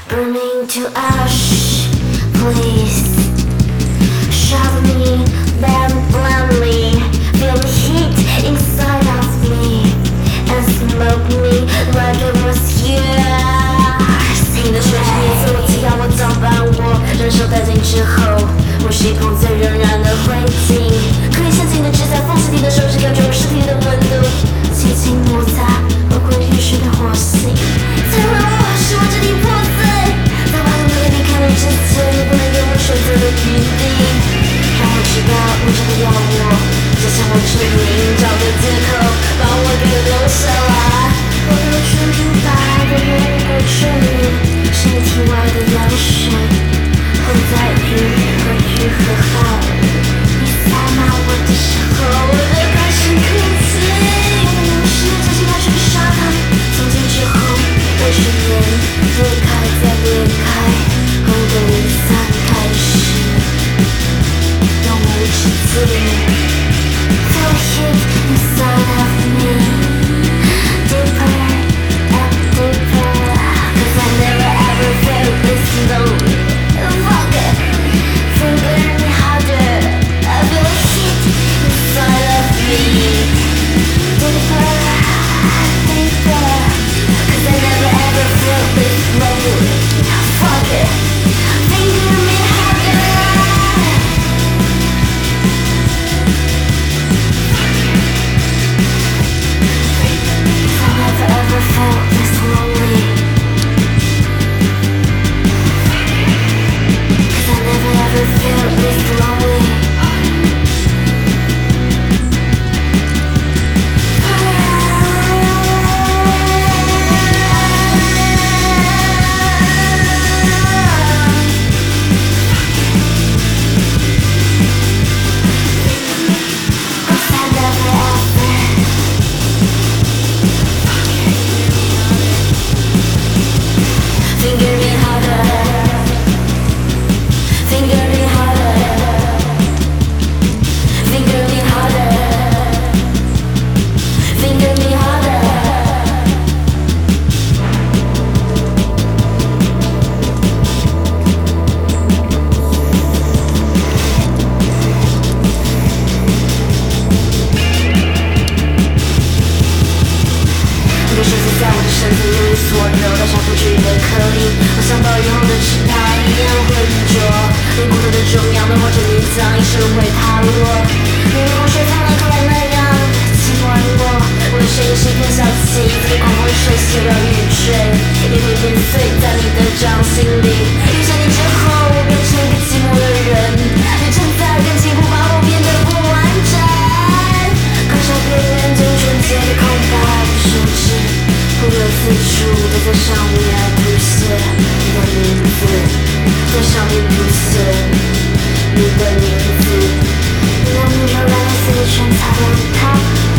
Burning to ash, please. Shove me, then blindly. Feel the heat inside of me and smoke me like it was yours. 你的水是你自我欺压我搅拌我，忍受殆尽之后，我是一捧最仍然的灰烬。可以陷进的指甲，缝隙里的手指，感觉我身体的温度，轻轻摩擦我会浴室的火星。再让我使我彻底破碎，在我还没给你看到之前，你不能给我选择的余地。让我知道你真的要我，就向我证明，找个借口把我给留下来。我有去明白的每一个证明，身体外的阳水，后在雨和雨和海。你撒骂我的时候，我就开始哭泣。是曾经要去沙滩，从今之后我是人裂开再裂开，后的离散开始，永无止境。Feel heat inside of me, deeper and deeper, 'cause I never ever felt this lonely. Fuck it, finger me harder, I feel heat inside of me, deeper, deeper, 'cause I never ever felt this lonely. Fuck it, finger me harder. I never ever felt this lonely, 'cause I never ever felt this lonely. Cause I never ever. Finger me harder, finger me harder, finger me harder, finger me harder.你的手机在我的身体里所有的少不至于的颗粒，我像暴雨后的池塘一样浑浊，你骨头的中央能握着泥浆，一生会塌落。你如水放了口那样亲吻我，我的声音是一片小溪，在狂风吹袭了雨坠，一片片碎在你的掌心里。遇见你之后，我变成一个寂寞的人，你正在跟几乎把我变得不完整。可是别人就纯洁的空白的手指，不由自主的在上面涂写你的名字，在上面涂写你的名字。让你柔软的思绪全擦亮它。